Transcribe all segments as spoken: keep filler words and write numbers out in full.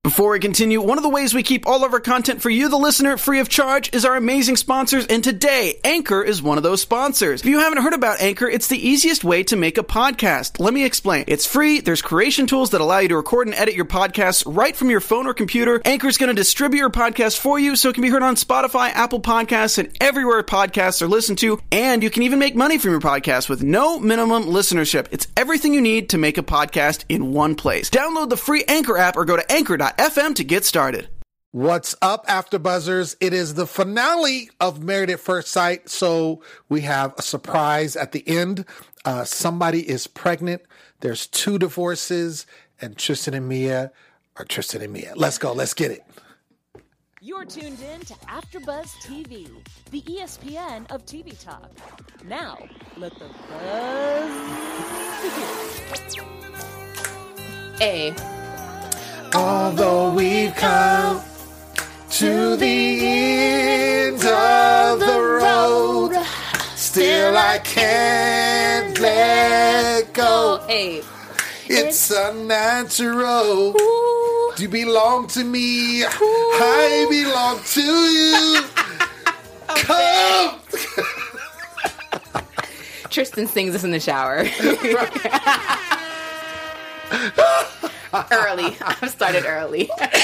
Before we continue, one of the ways we keep all of our content for you, the listener, free of charge is our amazing sponsors, and today, Anchor is one of those sponsors. If you haven't heard about Anchor, it's the easiest way to make a podcast. Let me explain. It's free, there's creation tools that allow you to record and edit your podcasts right from your phone or computer. Anchor's going to distribute your podcast for you so it can be heard on Spotify, Apple Podcasts, and everywhere podcasts are listened to, and you can even make money from your podcast with no minimum listenership. It's everything you need to make a podcast in one place. Download the free Anchor app or go to anchor dot f m to get started. What's up, AfterBuzzers? It is the finale of Married at First Sight, so we have a surprise at the end. Uh, somebody is pregnant. There's two divorces, and Tristan and Mia are Tristan and Mia. Let's go. Let's get it. You're tuned in to AfterBuzz T V, the E S P N of T V talk. Now, let the buzz begin. Hey. Although we've come to the end of the road, still I can't let go. Hey. It's unnatural. Ooh. You belong to me. Ooh. I belong to you. Come. Tristan sings this in the shower. Early. I started early.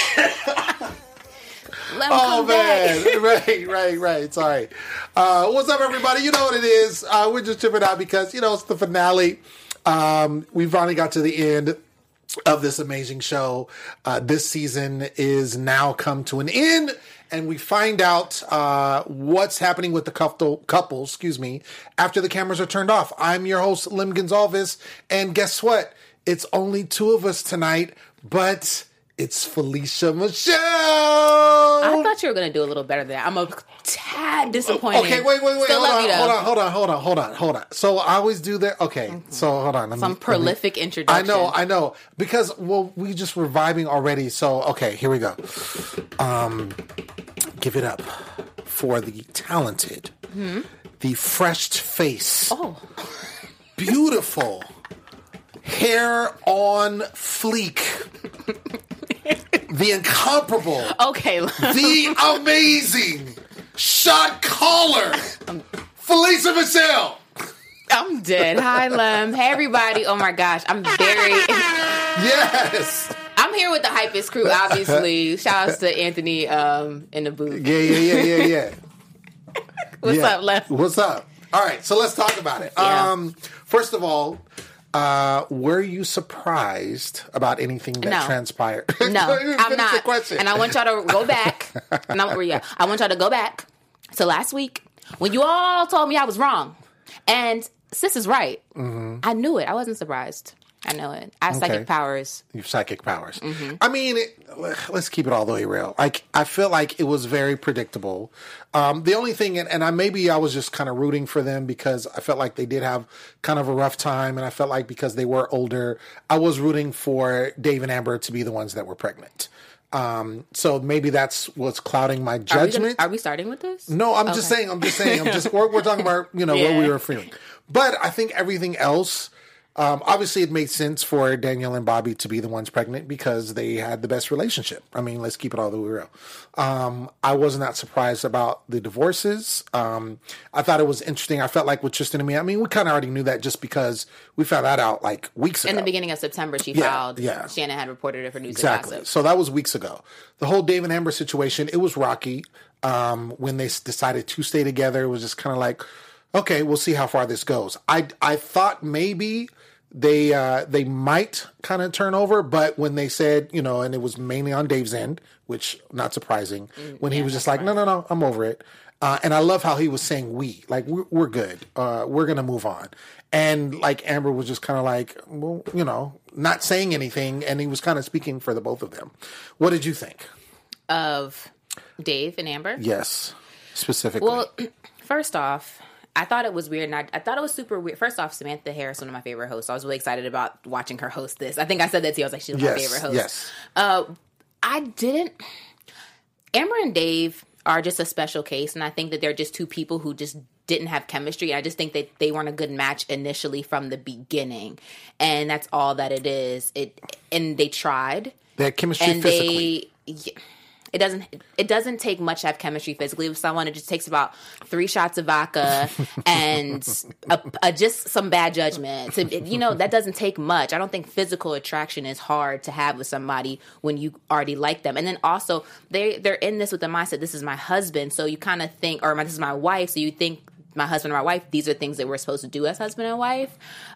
Let oh, man. right, right, right. Sorry. Uh, what's up, everybody? You know what it is. Uh, we're just tripping out because, you know, it's the finale. Um, we finally got to the end of this amazing show. Uh, this season is now come to an end, and we find out uh, what's happening with the couple, couple, excuse me, after the cameras are turned off. I'm your host, Lim Gonzalez, and guess what? It's only two of us tonight, but it's Felicia Michelle. I thought you were going to do a little better than that. I'm a tad disappointed. Okay, wait, wait, wait. Still hold, love on, you, hold on, hold on, hold on, hold on, hold on. So I always do that. Okay, mm-hmm. so hold on. Let Some me, prolific let me, introduction. I know, I know. Because, well, we just were vibing already. So, okay, here we go. Um, give it up for the talented, mm-hmm. the fresh face, oh, beautiful, hair on fleek, the incomparable, okay, the amazing shot caller, Felicia Michelle. I'm dead. Hi, Lem. Hey, everybody. Oh, my gosh. I'm very... Yes. I'm here with the hypest crew, obviously. Shout outs to Anthony um, in the booth. Yeah, yeah, yeah, yeah, yeah. What's yeah. up, Lem? What's up? All right, so let's talk about it. Yeah. Um, first of all, Uh, were you surprised about anything that no. transpired? No, I'm not. And I want y'all to go back. Not, yeah, I want y'all to go back to last week when you all told me I was wrong. And sis is right. Mm-hmm. I knew it. I wasn't surprised. I know it. I have okay. psychic powers. You have psychic powers. Mm-hmm. I mean, it, let's keep it all the way real. Like, I feel like it was very predictable. Um, the only thing, and, and I maybe I was just kind of rooting for them because I felt like they did have kind of a rough time, and I felt like because they were older, I was rooting for Dave and Amber to be the ones that were pregnant. Um, so maybe that's what's clouding my judgment. Are we, gonna, are we starting with this? No, I'm okay. just saying. I'm just saying. I'm just. We're, we're talking about you know yeah. what we were feeling, but I think everything else. Um, obviously, it made sense for Danielle and Bobby to be the ones pregnant because they had the best relationship. I mean, let's keep it all the way real. Um, I was not surprised about the divorces. Um, I thought it was interesting. I felt like with Tristan and me, I mean, we kind of already knew that just because we found that out like weeks ago. In the beginning of September, she yeah, filed. Yeah. Shannon had reported it for News exactly. and Gossip. So that was weeks ago. The whole Dave and Amber situation, it was rocky. Um, when they decided to stay together, it was just kind of like, okay, we'll see how far this goes. I I thought maybe they uh, they might kind of turn over, but when they said, you know, and it was mainly on Dave's end, which not surprising, when yeah, he was just like, no, no, no, I'm over it. Uh, and I love how he was saying we, like, we're, we're good. Uh, we're going to move on. And like Amber was just kind of like, well, you know, not saying anything. And he was kind of speaking for the both of them. What did you think? Of Dave and Amber? Yes, specifically. Well, first off, I thought it was weird, and I, I thought it was super weird. First off, Samantha Harris, one of my favorite hosts. So I was really excited about watching her host this. I think I said that to you. I was like, she's yes, my favorite host. Yes. Uh, I didn't... Amber and Dave are just a special case, and I think that they're just two people who just didn't have chemistry. I just think that they weren't a good match initially from the beginning, and that's all that it is. It and they tried, They had chemistry and physically. They, it doesn't it doesn't take much to have chemistry physically with someone. It just takes about three shots of vodka and a, a, just some bad judgment. To, you know, that doesn't take much. I don't think physical attraction is hard to have with somebody when you already like them. And then also, they, they're in this with the mindset, this is my husband. So you kind of think, or this is my wife. So you think, my husband or my wife, these are things that we're supposed to do as husband and wife.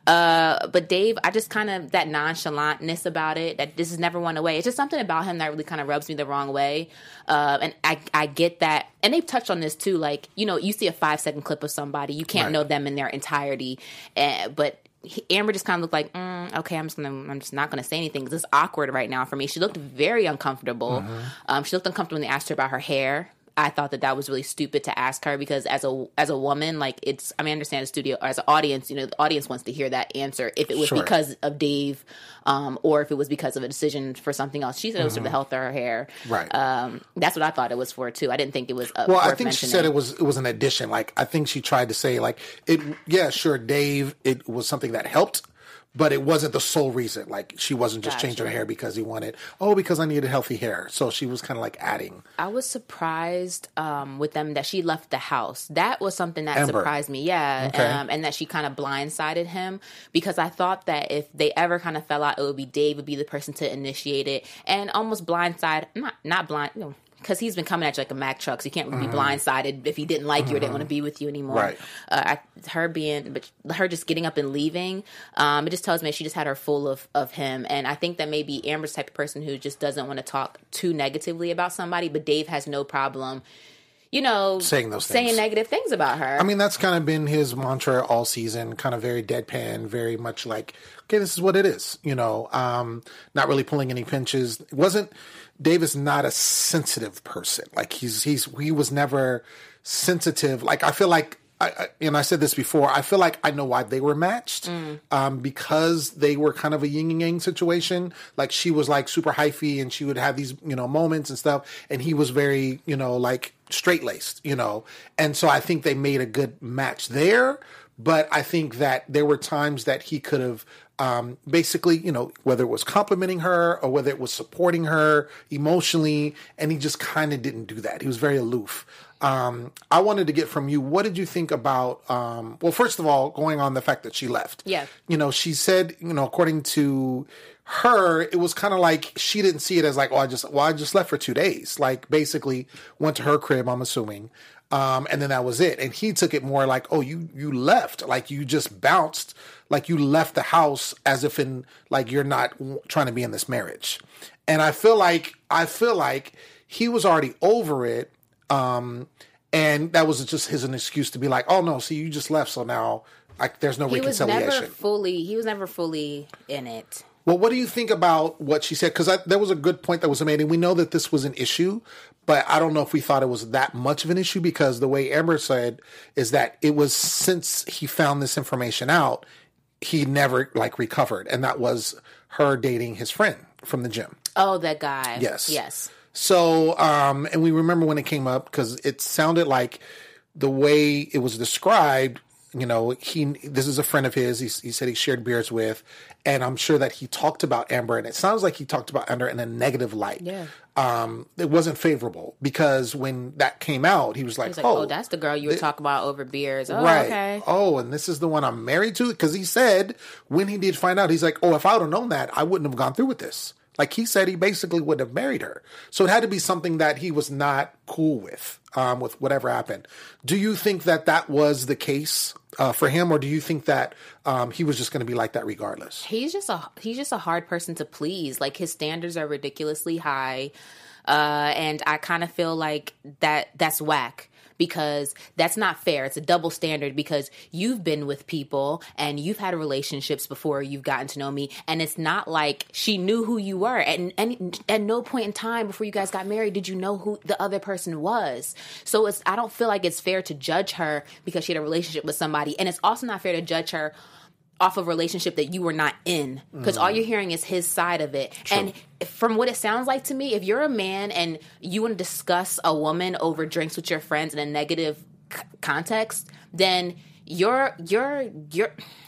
Uh, but Dave, I just kind of, that nonchalantness about it, that this has never went away. It's just something about him that really kind of rubs me the wrong way. Uh, and I, I get that. And they've touched on this too. Like, you know, you see a five second clip of somebody, you can't right. know them in their entirety. Uh, but he, Amber just kind of looked like, mm, okay, I'm just gonna, I'm just not gonna say anything because it's awkward right now for me. She looked very uncomfortable. Mm-hmm. Um, she looked uncomfortable when they asked her about her hair. I thought that that was really stupid to ask her because as a as a woman, like it's, I mean, I understand the studio, or as an audience, you know, the audience wants to hear that answer if it was sure. because of Dave um, or if it was because of a decision for something else. She said it was mm-hmm. for the health of her hair. Right. Um, that's what I thought it was for too. I didn't think it was uh, well, worth I think mentioning. She said it was it was an addition. Like, I think she tried to say like, it. yeah, sure, Dave, it was something that helped. But it wasn't the sole reason. Like, she wasn't just gotcha. changing her hair because he wanted, oh, because I needed healthy hair. So she was kind of like adding. I was surprised um, with them that she left the house. That was something that Amber. surprised me. Yeah. Okay. Um, and that she kind of blindsided him because I thought that if they ever kind of fell out, it would be Dave would be the person to initiate it and almost blindside, not, not blind, you know, because he's been coming at you like a Mack truck, so you can't really mm-hmm. be blindsided if he didn't like mm-hmm. you or didn't want to be with you anymore. Right. Uh, I, her being, but her just getting up and leaving, um, it just tells me she just had her full of, of him. And I think that maybe Amber's the type of person who just doesn't want to talk too negatively about somebody, but Dave has no problem, you know, saying those things. saying negative things about her. I mean, that's kind of been his mantra all season, kind of very deadpan, very much like, okay, this is what it is, you know, um, not really pulling any pinches. It wasn't, Dave is not a sensitive person. Like he's, he's, he was never sensitive. Like, I feel like, I, I, and I said this before, I feel like I know why they were matched, mm. um, because they were kind of a yin and yang situation. Like, she was like super hyphy and she would have these, you know, moments and stuff. And he was very, you know, like straight laced, you know. And so I think they made a good match there. But I think that there were times that he could have, um, basically, you know, whether it was complimenting her or whether it was supporting her emotionally, and he just kind of didn't do that. He was very aloof. Um, I wanted to get from you, what did you think about, um, well, first of all, going on the fact that she left. Yeah. You know, she said, you know, according to her, it was kind of like she didn't see it as like, oh, I just, well, I just left for two days. Like, basically went to her crib, I'm assuming. Um, and then that was it. And he took it more like, oh, you, you left, like you just bounced, like you left the house as if in like, you're not trying to be in this marriage. And I feel like, I feel like he was already over it. Um, and that was just his an excuse to be like, oh no, see, you just left. So now like, there's no he reconciliation. Was never fully, he was never fully in it. Well, what do you think about what she said? Because there was a good point that was made, and we know that this was an issue, but I don't know if we thought it was that much of an issue, because the way Amber said is that it was since he found this information out, he never like recovered, and that was her dating his friend from the gym. Oh, that guy. Yes. Yes. So, um, and we remember when it came up, because it sounded like the way it was described, you know, he, this is a friend of his, he, he said he shared beers with, and I'm sure that he talked about Amber, and it sounds like he talked about Amber in a negative light. Yeah. Um, it wasn't favorable, because when that came out, he was like, he was like oh, oh, that's the girl you were th- talking about over beers. Oh, right. okay. Oh, and this is the one I'm married to? Because he said, when he did find out, he's like, oh, if I would have known that, I wouldn't have gone through with this. Like, he said he basically wouldn't have married her. So it had to be something that he was not cool with, um, with whatever happened. Do you think that that was the case uh, for him, or do you think that um, he was just going to be like that regardless? He's just a he's just a hard person to please. Like, his standards are ridiculously high, uh, and I kind of feel like that that's whack. Because that's not fair. It's a double standard, because you've been with people and you've had relationships before you've gotten to know me. And it's not like she knew who you were. And, and at no point in time before you guys got married did you know who the other person was. So it's I don't feel like it's fair to judge her because she had a relationship with somebody. And it's also not fair to judge her off of a relationship that you were not in, because mm. all you're hearing is his side of it. True. And from what it sounds like to me, if you're a man and you want to discuss a woman over drinks with your friends in a negative c- context, then you're you're you're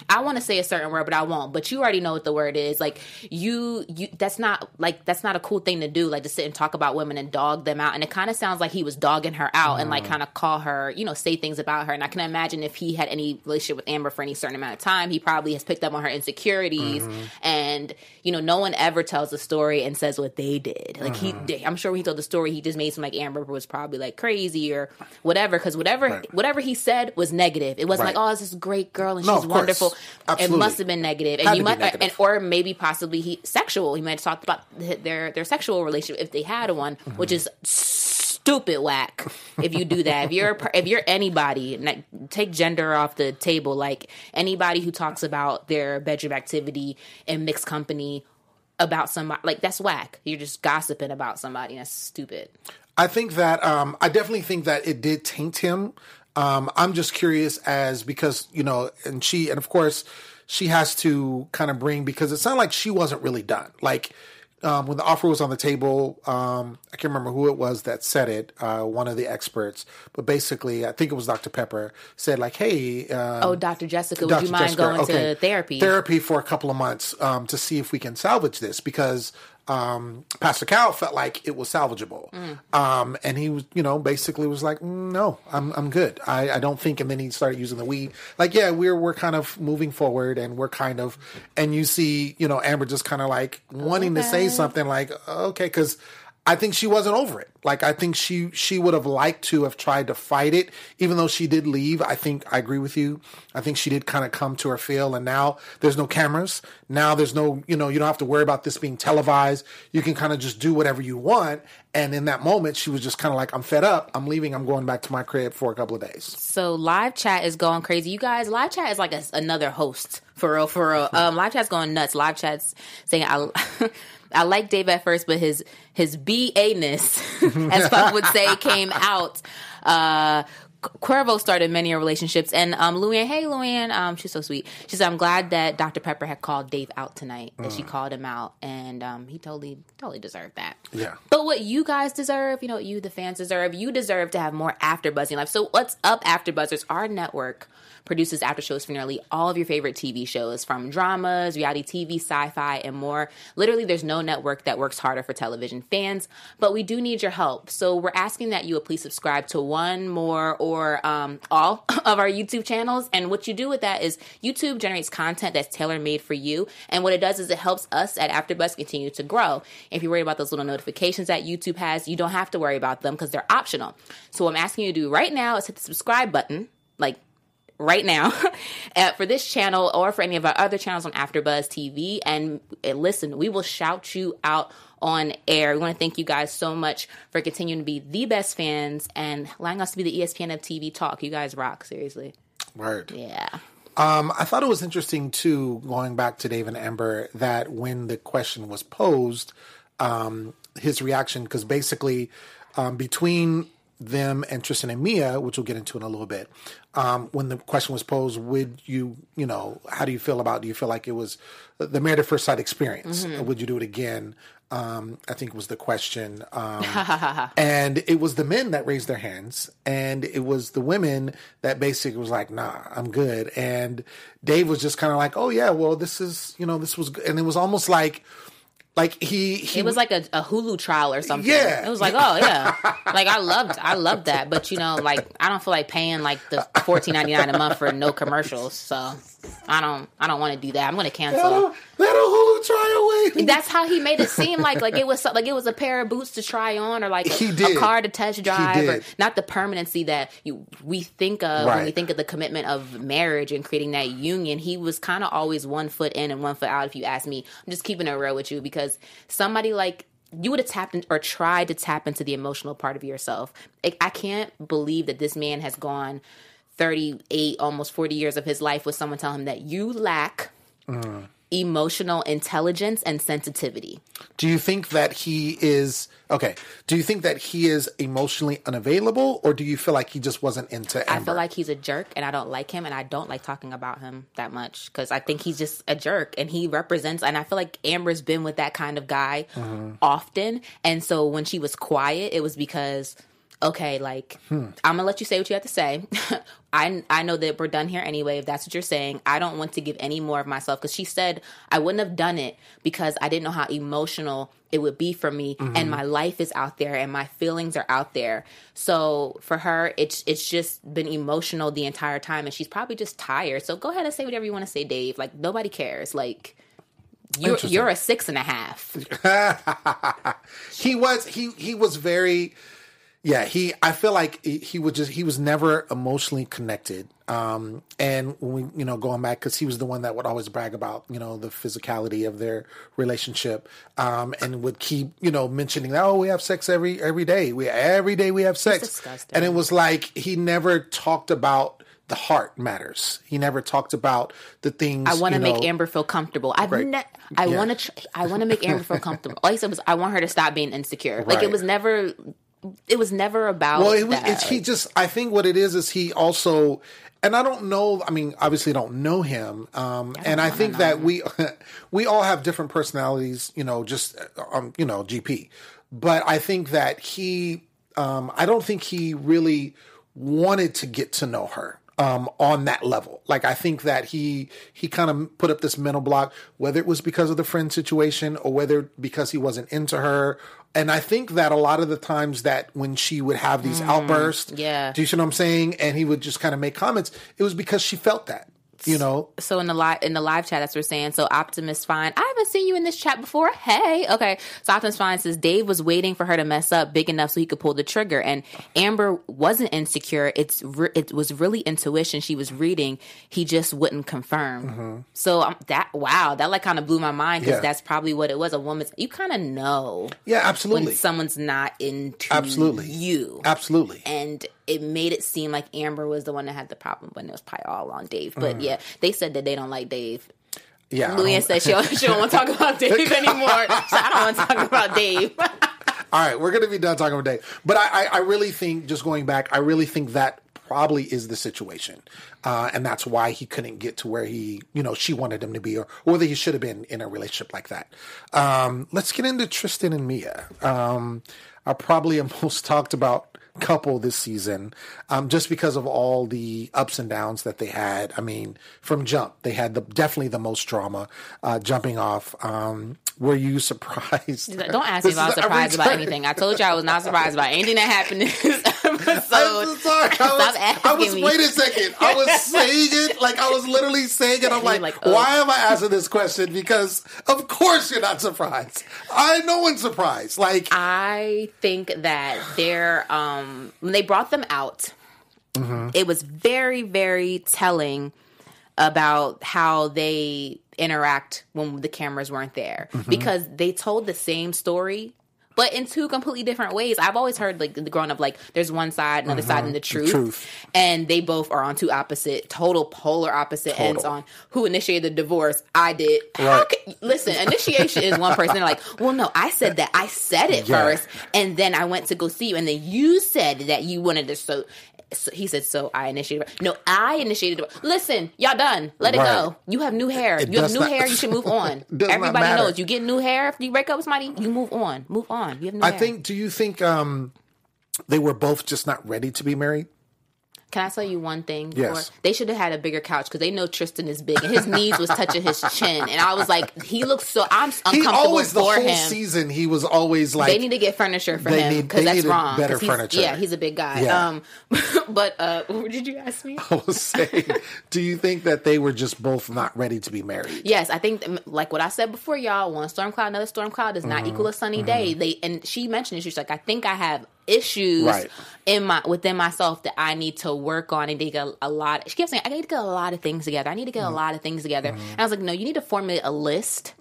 I want to say a certain word, but I won't. But you already know what the word is. Like you, you. That's not like that's not a cool thing to do. Like to sit and talk about women and dog them out. And it kind of sounds like he was dogging her out mm. and like kind of call her, you know, say things about her. And I can imagine if he had any relationship with Amber for any certain amount of time, he probably has picked up on her insecurities. Mm-hmm. And you know, no one ever tells a story and says what they did. Like mm-hmm. he, I'm sure when he told the story, he just made some like Amber was probably like crazy or whatever. Because whatever, right. whatever he said was negative. It wasn't right. like, oh, this is a great girl and no, she's wonderful. Absolutely. It must have been negative, and Had you might, negative. and or maybe possibly he sexual. He might have talked about their their sexual relationship if they had one, mm-hmm. which is stupid whack. If you do that, if you're if you're anybody, take gender off the table. Like anybody who talks about their bedroom activity in mixed company about somebody, like that's whack. You're just gossiping about somebody. That's stupid. I think that um, I definitely think that it did taint him. Um, I'm just curious as because, you know, and she, and of course she has to kind of bring, because it sounded like she wasn't really done. Like, um, when the offer was on the table, um, I can't remember who it was that said it, uh, one of the experts, but basically I think it was Doctor Pepper said like, hey, um, oh, Doctor Jessica, Doctor would you mind Jessica, going okay, to therapy? Therapy for a couple of months, um, to see if we can salvage this because, Um, Pastor Cal felt like it was salvageable. Mm. Um, and he was, you know, basically was like, mm, no, I'm, I'm good. I, I don't think. And then he started using the we, like, yeah, we're, we're kind of moving forward and we're kind of, and you see, you know, Amber just kind of like wanting okay. to say something like, okay, cause I think she wasn't over it. Like, I think she, she would have liked to have tried to fight it, even though she did leave. I think I agree with you. I think she did kind of come to her feel, and now there's no cameras. Now there's no, you know, you don't have to worry about this being televised. You can kind of just do whatever you want. And in that moment, she was just kind of like, I'm fed up. I'm leaving. I'm going back to my crib for a couple of days. So live chat is going crazy. You guys, live chat is like a, another host. For real, for real. Um, live chat's going nuts. Live chat's saying, I, I like Dave at first, but his his B A-ness, as Puff would say, came out. Uh, Cuervo started many relationships. And um, Luann, hey, Luann, um, she's so sweet. She said, I'm glad that Doctor Pepper had called Dave out tonight, that mm. she called him out. And um, he totally, totally deserved that. Yeah. But what you guys deserve, you know, what you, the fans, deserve, you deserve to have more AfterBuzz in life. So what's up, AfterBuzzers? Our network produces after shows for nearly all of your favorite T V shows, from dramas, reality T V, sci-fi, and more. Literally, there's no network that works harder for television fans, but we do need your help. So we're asking that you would please subscribe to one, more, or um, all of our YouTube channels. And what you do with that is YouTube generates content that's tailor-made for you. And what it does is it helps us at AfterBuzz continue to grow. If you're worried about those little notifications that YouTube has, you don't have to worry about them because they're optional. So what I'm asking you to do right now is hit the subscribe button, like right now, uh, for this channel or for any of our other channels on AfterBuzz T V. And uh, listen, we will shout you out on air. We want to thank you guys so much for continuing to be the best fans and allowing us to be the E S P N of T V talk. You guys rock, seriously. Word. Yeah. Um, I thought it was interesting, too, going back to Dave and Amber, that when the question was posed, um, his reaction, because basically um, between them and Tristan and Mia, which we'll get into in a little bit, um, when the question was posed, would you, you know, how do you feel about, do you feel like it was the Married at First Sight experience? Mm-hmm. Would you do it again? Um, I think was the question. Um, and it was the men that raised their hands, and it was the women that basically was like, nah, I'm good. And Dave was just kind of like, oh yeah, well, this is, you know, this was good. And it was almost like, Like he, he, it was like a, a Hulu trial or something. Yeah, it was like, oh yeah, like I loved, I loved that. But you know, like I don't feel like paying like the fourteen ninety nine a month for no commercials. So I don't, I don't want to do that. I'm going to cancel. Let a Hulu trial wait. That's how he made it seem like like it was like it was a pair of boots to try on, or like a, he did. a car to test drive, or not the permanency that you we think of right. when we think of the commitment of marriage and creating that union. He was kind of always one foot in and one foot out. If you ask me, I'm just keeping it real with you, because somebody like you would have tapped in, or tried to tap into the emotional part of yourself. I, I can't believe that this man has gone thirty-eight, almost forty years of his life with someone telling him that you lack mm. emotional intelligence and sensitivity. Do you think that he is, okay, do you think that he is emotionally unavailable, or do you feel like he just wasn't into Amber? I feel like he's a jerk, and I don't like him, and I don't like talking about him that much, because I think he's just a jerk, and he represents, and I feel like Amber's been with that kind of guy mm-hmm. often, and so when she was quiet, it was because okay, like, hmm. I'm gonna let you say what you have to say. I I know that we're done here anyway, if that's what you're saying. I don't want to give any more of myself, because she said I wouldn't have done it because I didn't know how emotional it would be for me, mm-hmm. and my life is out there and my feelings are out there. So for her, it's it's just been emotional the entire time, and she's probably just tired. So go ahead and say whatever you want to say, Dave. Like, nobody cares. Like, you're you're a six and a half. he was he he was very. Yeah, he. I feel like he, he was just. He was never emotionally connected. Um, and when we, you know, going back, because he was the one that would always brag about, you know, the physicality of their relationship, um, and would keep, you know, mentioning that, oh, we have sex every every day. We every day we have sex, and it was like he never talked about the heart matters. He never talked about the things. I want to you make know, Amber feel comfortable. I right. ne- I yeah. want to. Tr- I want to make Amber feel comfortable. All he said was, I want her to stop being insecure. Like right. it was never. It was never about. Well, it was. That. It's, he just. I think what it is is he also, and I don't know. I mean, obviously, don't know him. Um, I and I think that him. we we all have different personalities. You know, just um, you know, G P. But I think that he. Um, I don't think he really wanted to get to know her. Um, on that level. Like, I think that he he kind of put up this mental block, whether it was because of the friend situation or whether because he wasn't into her. And I think that a lot of the times that when she would have these mm, outbursts, yeah. do you see what I'm saying? And he would just kind of make comments, it was because she felt that. You know, so in the live in the live chat, that's what we're saying. So Optimus Fine, I haven't seen you in this chat before. Hey, okay. So Optimus Fine says Dave was waiting for her to mess up big enough so he could pull the trigger, and Amber wasn't insecure. It's re- it was really intuition. She was reading. He just wouldn't confirm. Mm-hmm. So um, that wow, that like kind of blew my mind, because yeah. that's probably what it was. A woman's you kind of know, yeah, absolutely, when someone's not into absolutely you, absolutely, and it made it seem like Amber was the one that had the problem, when it was probably all on Dave. But mm. yeah, they said that they don't like Dave. Yeah, Luann said she don't, she don't want to talk about Dave anymore. So I don't want to talk about Dave. All right, we're going to be done talking about Dave. But I, I, I really think, just going back, I really think that probably is the situation. Uh, and that's why he couldn't get to where he, you know, she wanted him to be, or whether he should have been in a relationship like that. Um, let's get into Tristan and Mia. Um, are probably a most talked about couple this season, um, just because of all the ups and downs that they had. I mean, from jump, they had the definitely the most drama, uh, jumping off. Um, were you surprised? Don't ask me if I was surprised about anything. I told you I was not surprised about anything that happened in this episode. I'm sorry. I was, I was me. wait a second. I was saying it, like I was literally saying it. I'm like, like oh. why am I asking this question? Because of course you're not surprised. I no one's surprised. Like, I think that they're, um, when they brought them out, mm-hmm. it was very, very telling about how they interact when the cameras weren't there, mm-hmm. because they told the same story, but in two completely different ways. I've always heard, like, growing up, like, there's one side, another mm-hmm. side, and the truth. the truth. And they both are on two opposite, total polar opposite total. ends on who initiated the divorce. I did. Right. How can, listen, initiation is one person. They're like, well, no, I said that. I said it yeah. first, and then I went to go see you, and then you said that you wanted to. So, so he said, so I initiated. No, I initiated it. Listen, y'all done. Let right. it go. You have new hair. It you have new not, hair. You should move on. Everybody knows. You get new hair after you break up with somebody, you move on. Move on. You have new I hair. think, do you think um, they were both just not ready to be married? Can I tell you one thing? Yes. Before? They should have had a bigger couch, because they know Tristan is big and his knees was touching his chin. And I was like, he looks so, I'm uncomfortable he always, for the whole him. season, he was always like. They need to get furniture for him, because that's wrong. Better furniture. Yeah, he's a big guy. Yeah. Um, but uh, what did you ask me? I was saying, do you think that they were just both not ready to be married? Yes, I think, like what I said before, y'all, one storm cloud, another storm cloud does not mm-hmm. equal a sunny mm-hmm. day. They And she mentioned it. She's like, I think I have issues right. in my within myself that I need to work on. I need to get a, a lot. She kept saying, I need to get a lot of things together. I need to get mm-hmm. a lot of things together. Mm-hmm. And I was like, no, you need to formulate a list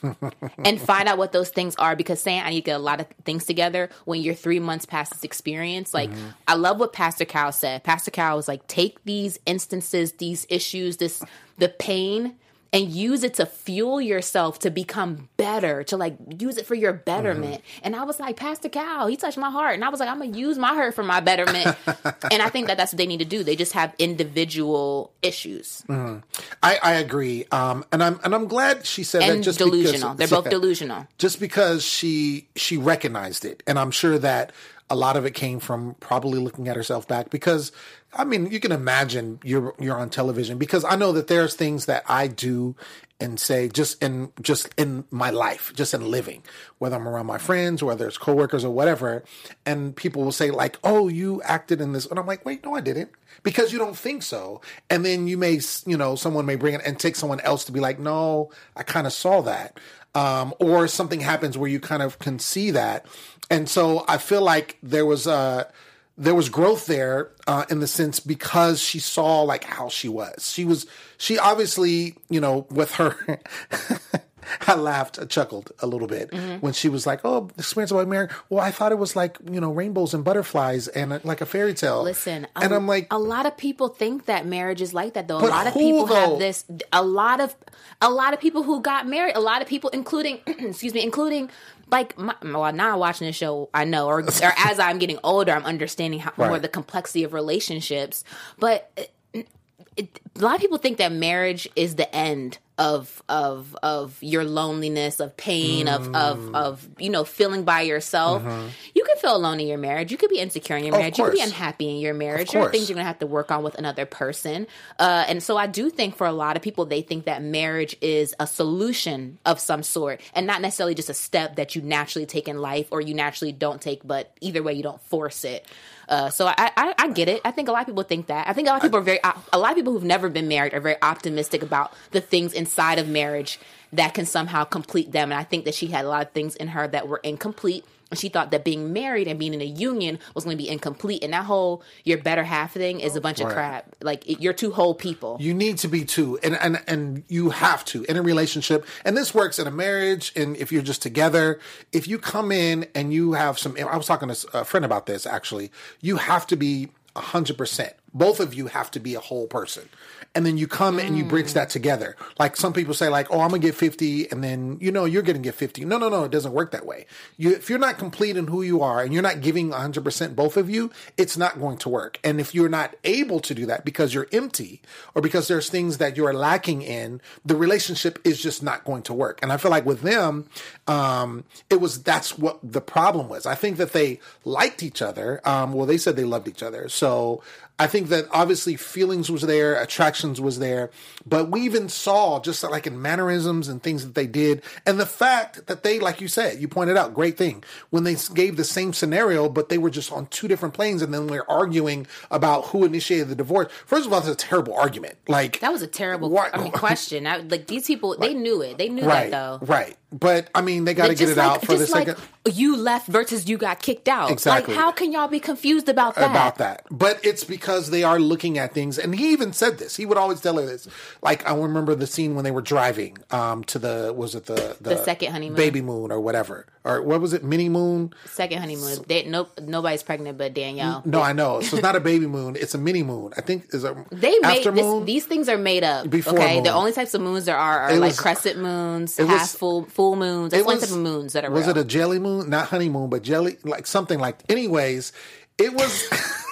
and find out what those things are, because saying I need to get a lot of things together when you're three months past this experience, like mm-hmm. I love what Pastor Cal said. Pastor Cal was like, take these instances, these issues, this the pain, and use it to fuel yourself to become better, to like use it for your betterment. Mm-hmm. And I was like, Pastor Cal, he touched my heart. And I was like, I'm going to use my hurt for my betterment. And I think that that's what they need to do. They just have individual issues. Mm-hmm. I, I agree. Um, and I'm and I'm glad she said and that. Just delusional. Because, They're both delusional. Just because she she recognized it. And I'm sure that a lot of it came from probably looking at herself back because, I mean, you can imagine you're you're on television because I know that there's things that I do and say just in just in my life, just in living, whether I'm around my friends, whether it's coworkers or whatever, and people will say like, "Oh, you acted in this," and I'm like, "Wait, no, I didn't," because you don't think so, and then you may, you know, someone may bring it and take someone else to be like, "No, I kind of saw that," um, or something happens where you kind of can see that, and so I feel like there was a. There was growth there uh, in the sense because she saw like how she was. She was, she obviously, you know, with her, I laughed, I chuckled a little bit mm-hmm. when she was like, "Oh, the experience about marriage. Well, I thought it was like, you know, rainbows and butterflies and uh, like a fairy tale." Listen, and a, I'm like, a lot of people think that marriage is like that, though. A but lot of who, people though? have this. A lot of, a lot of people who got married. A lot of people, including, excuse me, including. Like, my, well, now watching this show, I know, or, or as I'm getting older, I'm understanding how, right. more the complexity of relationships. But it, it, a lot of people think that marriage is the end of of of your loneliness, of pain, mm. of of of you know feeling by yourself. Mm-hmm. You can feel alone in your marriage. You could be insecure in your marriage. You could be unhappy in your marriage. There are things you're gonna have to work on with another person. Uh, and so I do think for a lot of people, they think that marriage is a solution of some sort, and not necessarily just a step that you naturally take in life or you naturally don't take. But either way, you don't force it. Uh, so I, I, I get it. I think a lot of people think that. I think a lot of people are very, a lot of people who've never been married are very optimistic about the things inside of marriage that can somehow complete them. And I think that she had a lot of things in her that were incomplete. And she thought that being married and being in a union was going to be incomplete. And that whole "your better half" thing is a bunch right. of crap. Like, it, you're two whole people. You need to be two. And, and, and you have to in a relationship. And this works in a marriage. And if you're just together, if you come in and you have some, I was talking to a friend about this actually, you have to be one hundred percent. Both of you have to be a whole person. And then you come mm. and you bridge that together. Like some people say like, "Oh, I'm going to get fifty." And then, you know, you're going to get fifty. No, no, no. It doesn't work that way. You, if you're not complete in who you are and you're not giving one hundred percent both of you, it's not going to work. And if you're not able to do that because you're empty or because there's things that you're lacking in, the relationship is just not going to work. And I feel like with them, um, it was, that's what the problem was. I think that they liked each other. Um, well, they said they loved each other. So I think that obviously feelings was there, attractions was there, but we even saw just like in mannerisms and things that they did. And the fact that they, like you said, you pointed out, great thing, when they gave the same scenario, but they were just on two different planes. And then we're arguing about who initiated the divorce. First of all, that's a terrible argument. Like that was a terrible why, I mean, question. I, like these people, right. they knew it. They knew right, that though. Right. But I mean, they got to get it like, out for the like second. You left versus you got kicked out. Exactly. Like, how can y'all be confused about that? About that. But it's because they are looking at things. And he even said this. He would always tell her this. Like, I remember the scene when they were driving um, to the, was it the, the, the second honeymoon? Baby moon or whatever. Or what was it? Mini moon? Second honeymoon. They, no, nobody's pregnant but Danielle. No, I know. So it's not a baby moon. It's a mini moon. I think is a they made after this, moon? These things are made up. Before okay, moon. The only types of moons there are are It like was- crescent moons, it half was- full full moons. That's it one was- type of moons that are Was real. it a jelly moon? Not honeymoon, but jelly, like something like. Anyways, it was.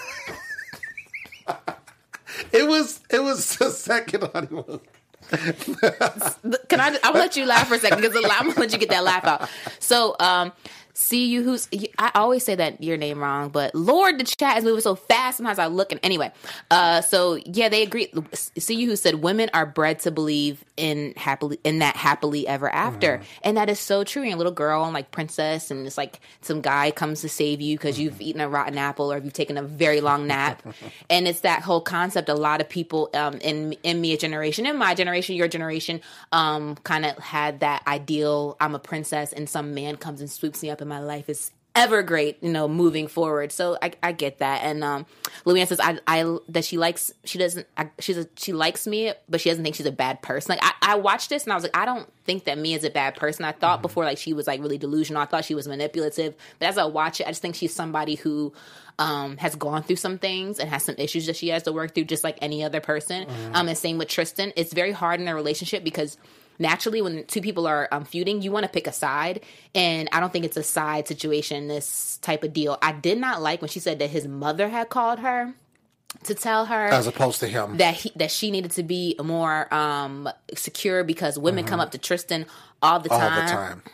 it was. It was the second honeymoon. Can I? I'll let you laugh for a second because I'm gonna let you get that laugh out. So, um, see you who's. I always say that your name wrong, but Lord, the chat is moving so fast. Sometimes I look and anyway. Uh, so yeah, they agree. See you who said women are bred to believe in happily in that happily ever after, mm-hmm. and that is so true. You're a little girl and like princess, and it's like some guy comes to save you because mm-hmm. you've eaten a rotten apple or you've taken a very long nap, and it's that whole concept. A lot of people um, in in me generation, in my generation, your generation, um, kind of had that ideal. I'm a princess, and some man comes and swoops me up, and my life is ever great, you know, moving forward. So I, I get that. And um, Luann says I, I that she likes she doesn't I, she's a, she likes me, but she doesn't think she's a bad person. Like I, I watched this and I was like, I don't think that Mia is a bad person. I thought mm-hmm. before like she was like really delusional. I thought she was manipulative. But as I watch it, I just think she's somebody who um, has gone through some things and has some issues that she has to work through, just like any other person. Mm-hmm. Um, and same with Tristan. It's very hard in a relationship because naturally, when two people are um, feuding, you want to pick a side. And I don't think it's a side situation, this type of deal. I did not like when she said that his mother had called her to tell her. As opposed to him. That he, that she needed to be more um, secure because women mm-hmm. come up to Tristan all the time. All the time.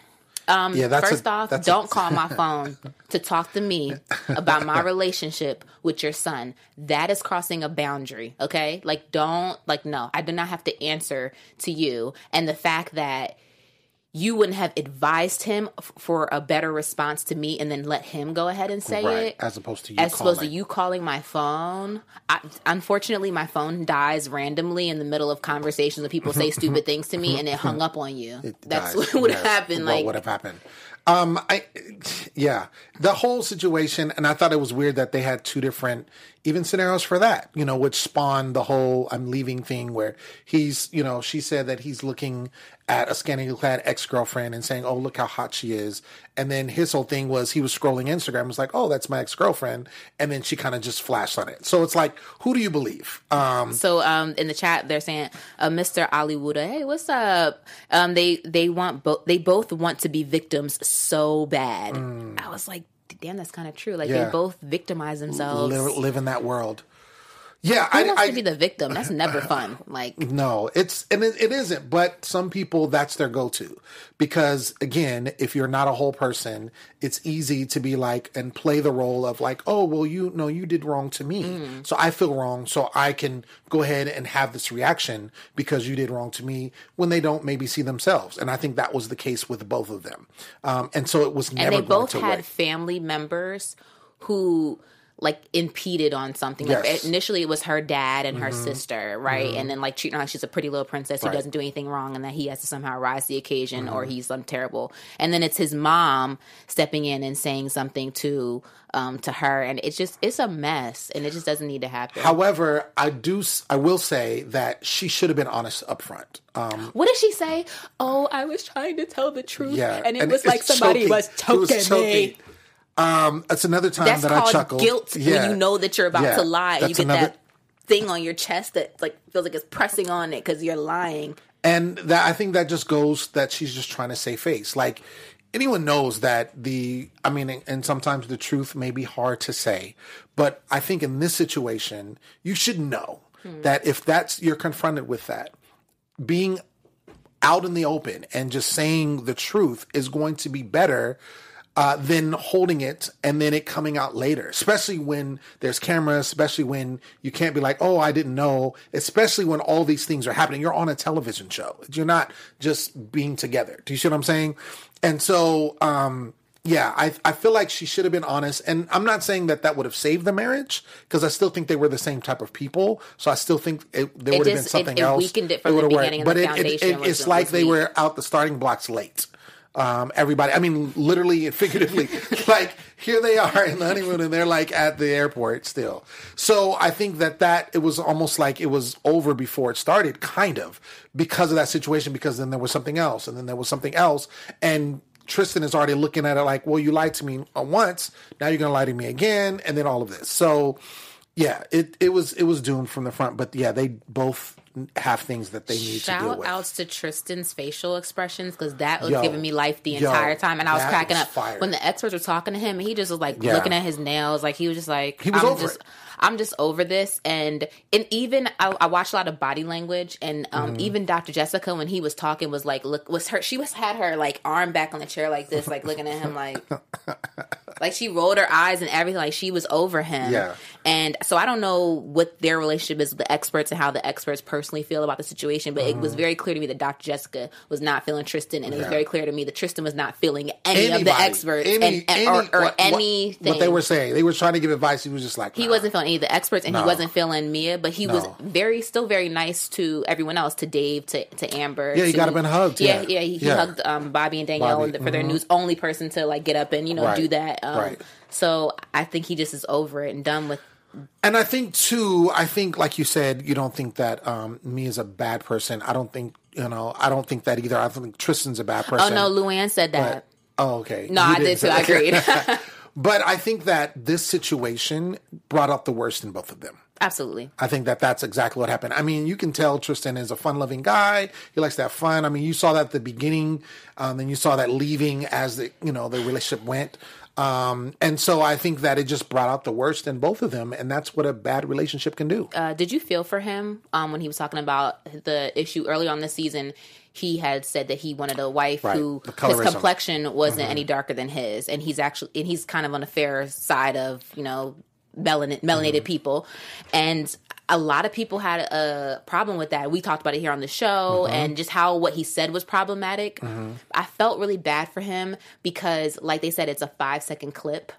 Um, yeah, that's first a, off, that's don't a... call my phone to talk to me about my relationship with your son. That is crossing a boundary, okay? Like, don't, like, no, I do not have to answer to you. And the fact that you wouldn't have advised him f- for a better response to me and then let him go ahead and say right, it. As opposed to you As calling. opposed to you calling my phone. I, unfortunately, my phone dies randomly in the middle of conversations when people say stupid things to me and it hung up on you. It That's dies. what would Yes. happen. What Like, would have happened? Um, I, yeah, the whole situation, and I thought it was weird that they had two different even scenarios for that, you know, which spawned the whole I'm leaving thing where he's, you know, she said that he's looking at a scantily clad ex-girlfriend and saying, oh, look how hot she is. And then his whole thing was he was scrolling Instagram, was like, oh, that's my ex-girlfriend. And then she kind of just flashed on it. So it's like, who do you believe? Um, so um, in the chat, they're saying, uh, Mister Aliwuda, hey, what's up? Um, they they want both. They both want to be victims so bad. Mm. I was like, damn, that's kind of true. Like yeah. they both victimize themselves. Live, live in that world. Yeah, Who I wants I, to be the victim. That's never fun. Like no, it's and it, it isn't. But some people, that's their go-to because again, if you're not a whole person, it's easy to be like and play the role of like, oh, well, you know, you did wrong to me, mm. so I feel wrong, so I can go ahead and have this reaction because you did wrong to me. When they don't maybe see themselves, and I think that was the case with both of them. Um, and so it was never. And they going both to had work. family members who. Like impeded on something. Yes. Like initially it was her dad and her mm-hmm. sister, right? Mm-hmm. And then like treating her like she's a pretty little princess who right. doesn't do anything wrong and that he has to somehow rise to the occasion mm-hmm. or he's some terrible. And then it's his mom stepping in and saying something to um to her, and it's just it's a mess, and it just doesn't need to happen. However, I do I will say that she should have been honest up front. Um, what did she say? Oh, I was trying to tell the truth, yeah, and it and was like somebody choking. was choking, was choking me. Um, it's another time That's that I called chuckled. Guilt yeah. when you know that you're about yeah. to lie. That's you get another... that thing on your chest that like feels like it's pressing on it because you're lying. And that I think that just goes that she's just trying to save face. Like anyone knows that the, I mean, and sometimes the truth may be hard to say, but I think in this situation, you should know hmm. that if that's, you're confronted with that, being out in the open and just saying the truth is going to be better Uh, than holding it and then it coming out later, especially when there's cameras, especially when you can't be like, oh, I didn't know, especially when all these things are happening. You're on a television show. You're not just being together. Do you see what I'm saying? And so, um, yeah, I I feel like she should have been honest. And I'm not saying that that would have saved the marriage because I still think they were the same type of people. So I still think it, there would have been something it, it else. weakened it from the beginning. But and the it, foundation it, it, was, it's like was they weak. were out the starting blocks late. Um, everybody, I mean, literally and figuratively, like here they are in the honeymoon and they're like at the airport still. So I think that that it was almost like it was over before it started, kind of because of that situation, because then there was something else and then there was something else. And Tristan is already looking at it like, well, you lied to me once. Now you're going to lie to me again. And then all of this. So yeah, it, it was, it was doomed from the front, but yeah, they both have things that they need Shout to deal with. Shout outs to Tristan's facial expressions because that was yo, giving me life the yo, entire time, and I was cracking up fire. when the experts were talking to him. And he just was like yeah. looking at his nails, like he was just like, he was I'm over just, it. I'm just over this, and and even I, I watched a lot of body language, and um, mm-hmm. even Doctor Jessica when he was talking was like, look, was her she was had her like arm back on the chair like this, like looking at him like. Like she rolled her eyes and everything, like she was over him. Yeah. And so I don't know what their relationship is with the experts and how the experts personally feel about the situation, but mm-hmm. it was very clear to me that Doctor Jessica was not feeling Tristan, and it was yeah. very clear to me that Tristan was not feeling any Anybody, of the experts any, and, any, or, or what, anything. What they were saying, they were trying to give advice. He was just like, nah. He wasn't feeling any of the experts, and no. he wasn't feeling Mia, but he no. was very, still very nice to everyone else, to Dave, to, to Amber. Yeah, he to, got up and hugged. Yeah, yeah, yeah, he, yeah. he hugged um, Bobby and Danielle Bobby, and for mm-hmm. their news, only person to like get up and you know right. do that. Um, right. So I think he just is over it and done with. And I think too, I think like you said, you don't think that um, Mia is a bad person. I don't think you know. I don't think that either. I think Tristan's a bad person. Oh no, Luann said that. But, oh okay. No, You I did too. I agreed. But I think that this situation brought out the worst in both of them. Absolutely. I think that that's exactly what happened. I mean, you can tell Tristan is a fun-loving guy. He likes to have fun. I mean, you saw that at the beginning, um, and you saw that leaving as the you know the relationship went. Um, and so I think that it just brought out the worst in both of them, and that's what a bad relationship can do. Uh, did you feel for him um, when he was talking about the issue early on this season? He had said that he wanted a wife right. who his complexion wasn't mm-hmm. any darker than his, and he's actually and he's kind of on the fair side of, you know, melanin, melanated mm-hmm. people, and a lot of people had a problem with that. We talked about it here on the show, mm-hmm. and just how what he said was problematic. Mm-hmm. I felt really bad for him because, like they said, it's a five second clip.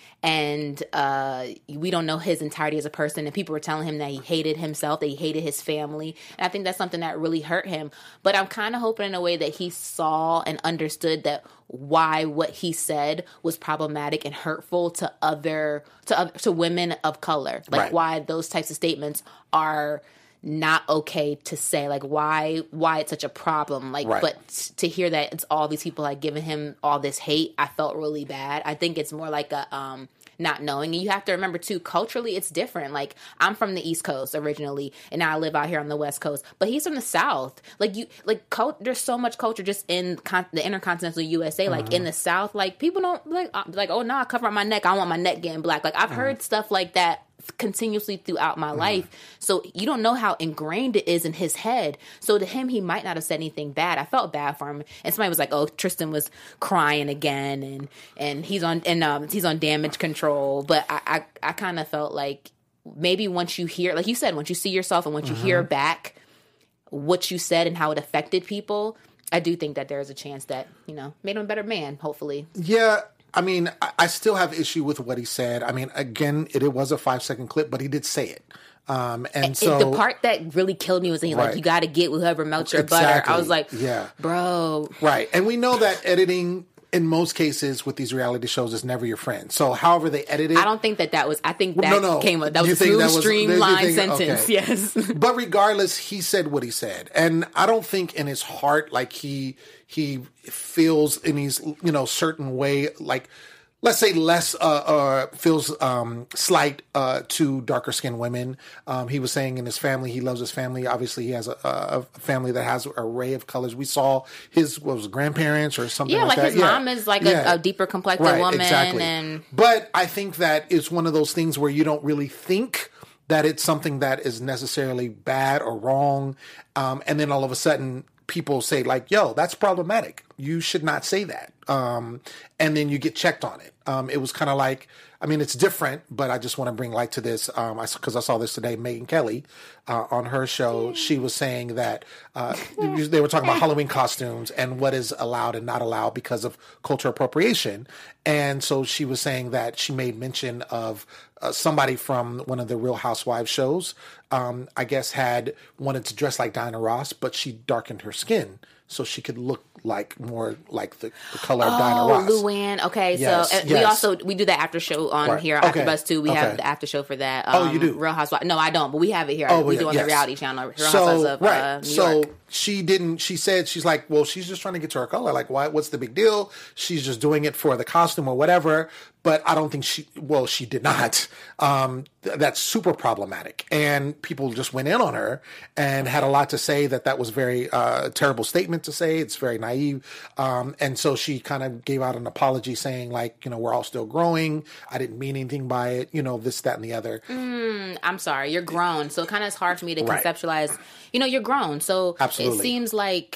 And uh, we don't know his entirety as a person. And people were telling him that he hated himself, that he hated his family. And I think that's something that really hurt him. But I'm kind of hoping in a way that he saw and understood that why what he said was problematic and hurtful to other to other, to women of color. Like right. why those types of statements are not okay to say, like why why it's such a problem, like right. but to hear that it's all these people like giving him all this hate, I felt really bad. I think it's more like a um not knowing. And you have to remember too, culturally it's different. Like I'm from the East Coast originally, and now I live out here on the West Coast, but he's from the South. Like you like cult, there's so much culture just in con- the intercontinental U S A. Like mm-hmm. in the South, like people don't like uh, like oh no nah, cover up my neck, I want my neck getting black. Like I've mm-hmm. heard stuff like that continuously throughout my mm. life. So you don't know how ingrained it is in his head. So to him, he might not have said anything bad. I felt bad for him. And somebody was like, oh, Tristan was crying again and and he's on and um he's on damage control. But I I, I kind of felt like maybe once you hear, like you said, once you see yourself and once mm-hmm. you hear back what you said and how it affected people, I do think that there's a chance that, you know, made him a better man, hopefully. Yeah. I mean, I still have issue with what he said. I mean, again, it, it was a five second clip, but he did say it. Um, and, and so the part that really killed me was he, right. like, you got to get with whoever melts your exactly. butter. I was like, yeah, bro. Right. And we know that editing in most cases with these reality shows is never your friend. So however they edit it. I don't think that that was, I think that no, no. came up. That was a smooth, streamlined sentence. Okay. Yes. But regardless, he said what he said. And I don't think in his heart, like he, he feels in his, you know, certain way, like, let's say less, uh, uh, feels, um, slight, uh, to darker skinned women. Um, he was saying in his family, he loves his family. Obviously he has a, a family that has an array of colors. We saw his, what was it, grandparents or something yeah, like, like that. his yeah, mom is like yeah. a, a deeper complected right, woman. Exactly. And but I think that it's one of those things where you don't really think that it's something that is necessarily bad or wrong. Um, and then all of a sudden people say like, yo, that's problematic. You should not say that. Um, and then you get checked on it. Um, it was kind of like, I mean, it's different, but I just want to bring light to this. Um, I, cause I saw this today, Megyn Kelly, uh, on her show, she was saying that, uh, they were talking about Halloween costumes and what is allowed and not allowed because of cultural appropriation. And so she was saying that she made mention of, uh, somebody from one of the Real Housewives shows, um, I guess had wanted to dress like Diana Ross, but she darkened her skin so she could look like more like the, the color of oh, Diana Ross. Luann. Okay, yes, so uh, yes. we also we do that after show on right. here, okay. AfterBuzz too. We okay. have the after show for that. Um, oh, you do? Real Housewives. No, I don't, but we have it here. Oh, we yeah, do on yes. the reality channel, Real so, Housewives of right. uh, New so, York. She didn't, she said, she's like, well, she's just trying to get to her color. Like, why, what's the big deal? She's just doing it for the costume or whatever. But I don't think she, well, she did not. Um, th- that's super problematic. And people just went in on her and had a lot to say that that was very, uh, terrible statement to say. It's very naive. Um, and so she kind of gave out an apology saying like, you know, we're all still growing. I didn't mean anything by it, you know, this, that, and the other. Mm, I'm sorry. You're grown. So it kind of is hard for me to right. conceptualize, you know, you're grown. So Absolutely. It seems like,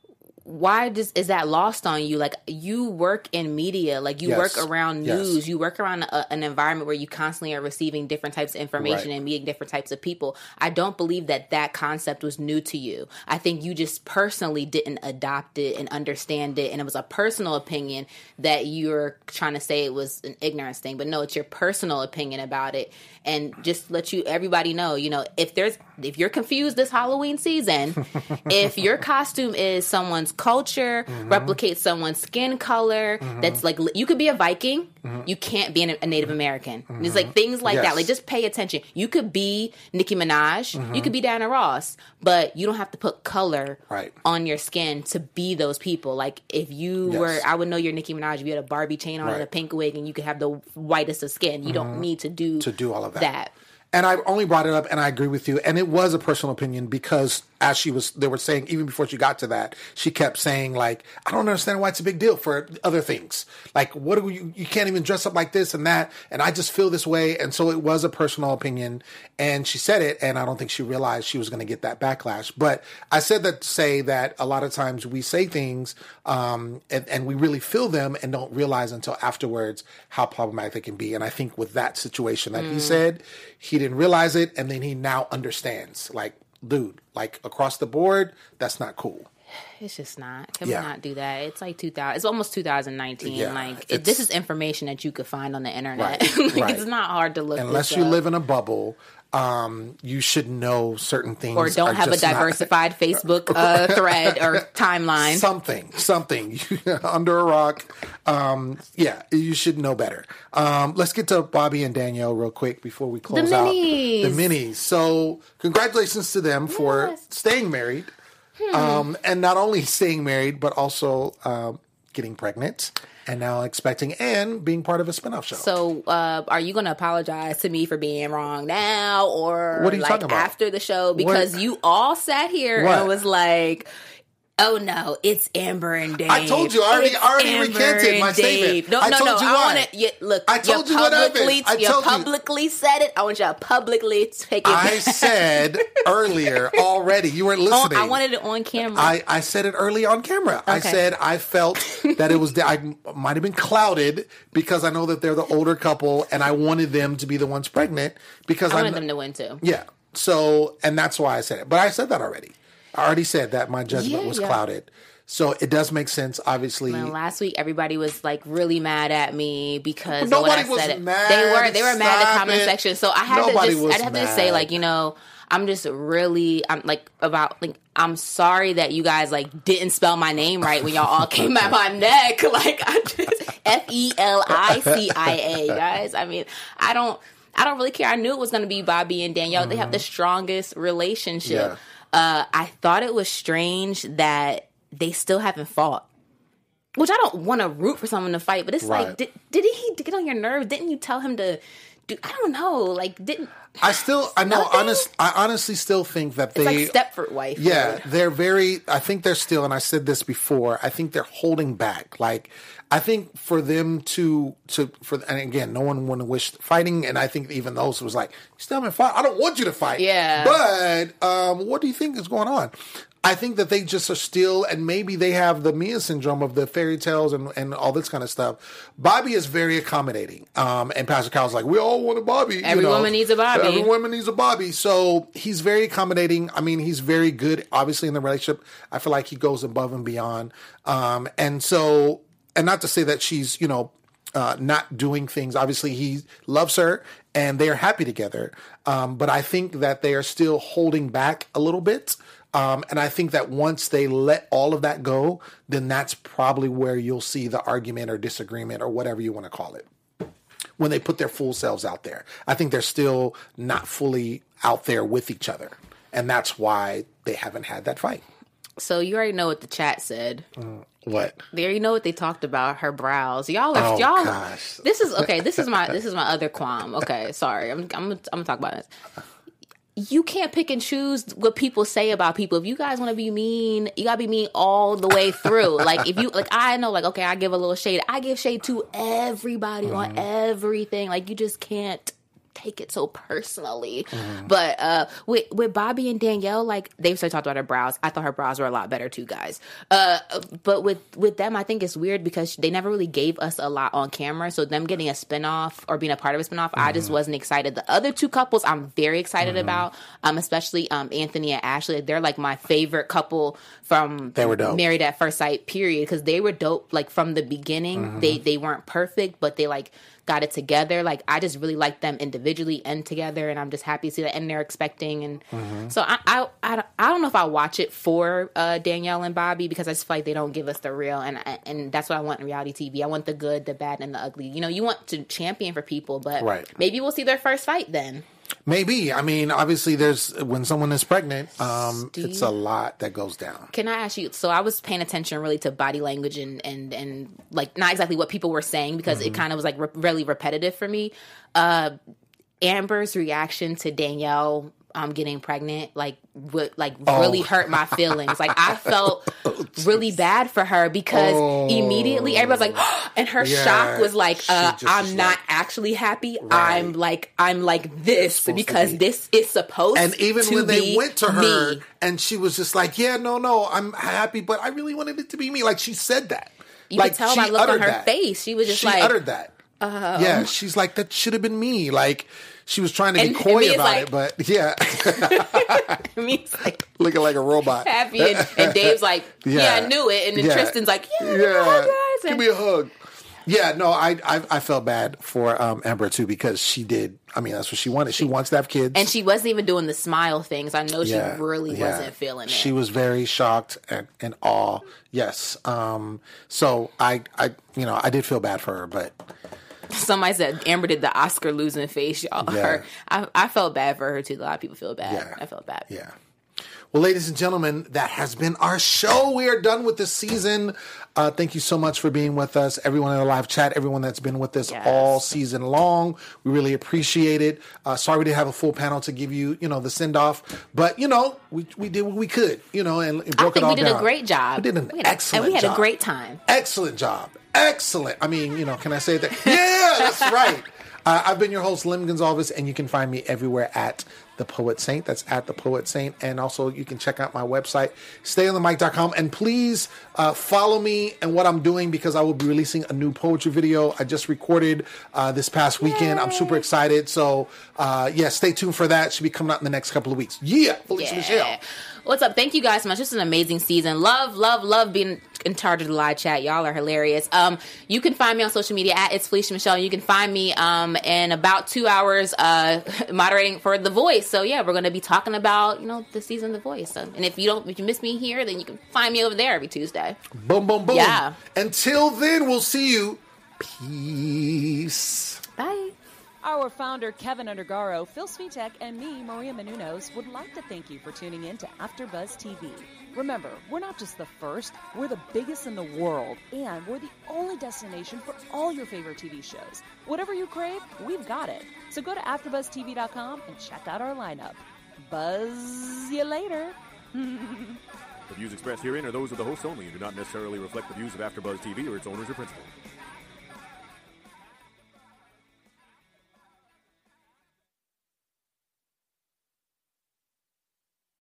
why does is that lost on you? Like you work in media, like you yes. work around news, yes. you work around a, an environment where you constantly are receiving different types of information right. and meeting different types of people. I don't believe that that concept was new to you. I think you just personally didn't adopt it and understand it, and it was a personal opinion that you're trying to say it was an ignorance thing. But no, it's your personal opinion about it. And just let you everybody know, you know, if there's if you're confused this Halloween season, if your costume is someone's culture, mm-hmm. replicates someone's skin color, mm-hmm. that's like you could be a Viking, mm-hmm. you can't be a Native American. Mm-hmm. It's like things like yes. that. Like just pay attention. You could be Nicki Minaj, mm-hmm. you could be Diana Ross, but you don't have to put color right. on your skin to be those people. Like if you yes. were, I would know you're Nicki Minaj if you had a Barbie chain on right. and a pink wig, and you could have the whitest of skin. You mm-hmm. don't need to do to do all of that. that. And I only brought it up, and I agree with you. And it was a personal opinion because as she was, they were saying, even before she got to that, she kept saying, like, I don't understand why it's a big deal for other things. Like, what do you, you can't even dress up like this and that. And I just feel this way. And so it was a personal opinion. And she said it. And I don't think she realized she was going to get that backlash. But I said that to say that a lot of times we say things um, and, and we really feel them and don't realize until afterwards how problematic they can be. And I think with that situation that mm. he said, he didn't realize it. And then he now understands, like, dude, like across the board, that's not cool. It's just not. Can yeah. we not do that? It's like two thousand. It's almost two thousand nineteen. Yeah, like it, this is information that you could find on the internet. Right, like, right. It's not hard to look. Unless this you up. live in a bubble, um, you should know certain things, or don't have a diversified not... Facebook uh, thread or timeline. Something, something under a rock. Um, yeah, you should know better. Um, let's get to Bobby and Danielle real quick before we close the out. Minis. The minis. So, congratulations to them yes. for staying married. Hmm. Um, and not only staying married, but also um, getting pregnant and now expecting and being part of a spinoff show. So, uh, are you going to apologize to me for being wrong now, or what are you like talking about? After the show? Because what? You all sat here what? and was like, "Oh no, it's Amber and Dave." I told you. I already, I already recanted my statement. No, I no, told no. you I why. want to look. I told you what happened. I you told publicly you. said it. I want you to publicly take it. I said earlier already. You weren't listening. Oh, I wanted it on camera. I, I said it early on camera. Okay. I said I felt that it was. I might have been clouded because I know that they're the older couple, and I wanted them to be the ones pregnant because I wanted I'm, them to win too. Yeah. So, and that's why I said it. But I said that already. I already said that my judgment yeah, was yeah. clouded. So it does make sense, obviously. Well, last week everybody was like really mad at me because nobody of what I said. was mad. They were they were Stop mad in the comment it. section. So I had nobody to just was I had mad. to say like, you know, I'm just really I'm like about like I'm sorry that you guys like didn't spell my name right when y'all all came at my neck. Like I just F E L I C I A, guys. I mean, I don't I don't really care. I knew it was gonna be Bobby and Danielle. Mm-hmm. They have the strongest relationship. Yeah. Uh, I thought it was strange that they still haven't fought. Which I don't want to root for someone to fight, but it's right. like, did, didn't he get on your nerves? Didn't you tell him to do? I don't know. Like, didn't I still? I know. Honest, I honestly still think that it's they like Stepford wife. Yeah, mode. They're very. I think they're still, and I said this before. I think they're holding back. Like, I think for them to to for and again, no one want to wish fighting, and I think even those was like, you still haven't fought. I don't want you to fight. Yeah, but um, what do you think is going on? I think that they just are still, and maybe they have the Mia syndrome of the fairy tales and, and all this kind of stuff. Bobby is very accommodating. Um, and Pastor Kyle's like, we all want a Bobby. Every you know? woman needs a Bobby. Every woman needs a Bobby. So he's very accommodating. I mean, he's very good, obviously, in the relationship. I feel like he goes above and beyond. Um, and so, and not to say that she's, you know, uh, not doing things. Obviously, he loves her and they are happy together. Um, but I think that they are still holding back a little bit. Um, and I think that once they let all of that go, then that's probably where you'll see the argument or disagreement or whatever you want to call it. When they put their full selves out there. I think they're still not fully out there with each other. And that's why they haven't had that fight. So you already know what the chat said. Mm, what? They already know what they talked about, her brows. Y'all are, oh, y'all. Gosh. This is, okay, this is my, this is my other qualm. Okay, sorry. I'm, I'm, I'm going to talk about this. You can't pick and choose what people say about people. If you guys want to be mean, you gotta be mean all the way through. Like if you, like I know, like okay, I give a little shade. I give shade to everybody mm-hmm. on everything. Like you just can't take it so personally. Mm-hmm. But uh, with with Bobby and Danielle, like they've started talking about her brows. I thought her brows were a lot better too, guys. Uh, but with with them, I think it's weird because they never really gave us a lot on camera. So them getting a spinoff or being a part of a spinoff, mm-hmm. I just wasn't excited. The other two couples, I'm very excited mm-hmm. about. Um, especially um Anthony and Ashley. They're like my favorite couple from they were dope. Married at First Sight. Period. Because they were dope. Like from the beginning, mm-hmm. they they weren't perfect, but they like. Got it together. Like I just really like them individually and together, and I'm just happy to see that. And they're expecting, and mm-hmm. so I, I I I don't know if I watch it for uh, Danielle and Bobby because I just feel like they don't give us the real, and and that's what I want in reality T V. I want the good, the bad, and the ugly. You know, you want to champion for people, but right. maybe we'll see their first fight then. Maybe. I mean, obviously, there's when someone is pregnant, um, it's a lot that goes down. Can I ask you? So I was paying attention really to body language and and, and like not exactly what people were saying because mm-hmm. it kind of was like re- really repetitive for me. Uh, Amber's reaction to Danielle um, getting pregnant, like, would, like oh. really hurt my feelings. Like, I felt oh, really bad for her because oh. immediately everybody's like, oh, and her yeah. shock was like, uh, I'm not like, actually happy. Right. I'm like, I'm like this because be. this is supposed to And even to when they be went to her me. and she was just like, yeah, no, no, I'm happy, but I really wanted it to be me. Like, she said that. You like, could tell by look on her that. face. She was just she like, uttered that. Um, yeah, she's like, that should have been me. Like, she was trying to be and, coy and about like, it, but yeah. Me's like, looking like a robot. Happy. And, and Dave's like, yeah. yeah, I knew it. And then yeah. Tristan's like, yeah, yeah. Give and, me a hug. Yeah, no, I, I I felt bad for um, Amber, too, because she did, I mean, that's what she wanted. She wants to have kids. And she wasn't even doing the smile things. I know yeah, she really yeah. wasn't feeling it. She was very shocked and in awe. Yes. Um, so I, I, you know, I did feel bad for her, but... Somebody said Amber did the Oscar losing face, y'all. Yeah. Her, I, I felt bad for her, too. A lot of people feel bad. Yeah. I felt bad. Yeah. Well, ladies and gentlemen, that has been our show. We are done with this season. Uh, thank you so much for being with us. Everyone in the live chat, everyone that's been with us yes. all season long. We really appreciate it. Uh, sorry we didn't have a full panel to give you, you know, the send-off. But, you know, we we did what we could, you know, and, and broke it all down. I think we did down. a great job. We did an we had excellent a, And we had job. a great time. Excellent job. Excellent. I mean, you know, can I say that? Yeah, that's right. Uh, I've been your host, Lim Gonzalez, and you can find me everywhere at The Poet Saint. That's at The Poet Saint. And also, you can check out my website, stay on the mic dot com. And please uh, follow me and what I'm doing because I will be releasing a new poetry video I just recorded uh, this past weekend. Yay. I'm super excited. So, uh, yeah, stay tuned for that. Should be coming out in the next couple of weeks. Yeah, Felicia yeah. Michelle. What's up? Thank you guys so much. This is an amazing season. Love, love, love being in charge of the live chat. Y'all are hilarious. Um, you can find me on social media at It's Felicia Michelle. You can find me um, in about two hours uh, moderating for The Voice. So yeah, we're going to be talking about, you know, the season of The Voice. So, and if you don't, if you miss me here, then you can find me over there every Tuesday. Boom, boom, boom. Yeah. Until then, we'll see you. Peace. Bye. Our founder, Kevin Undergaro, Phil Svitek, and me, Maria Menounos, would like to thank you for tuning in to AfterBuzz T V. Remember, we're not just the first, we're the biggest in the world, and we're the only destination for all your favorite T V shows. Whatever you crave, we've got it. So go to after buzz t v dot com and check out our lineup. Buzz you later. The views expressed herein are those of the hosts only and do not necessarily reflect the views of AfterBuzz T V or its owners or principals.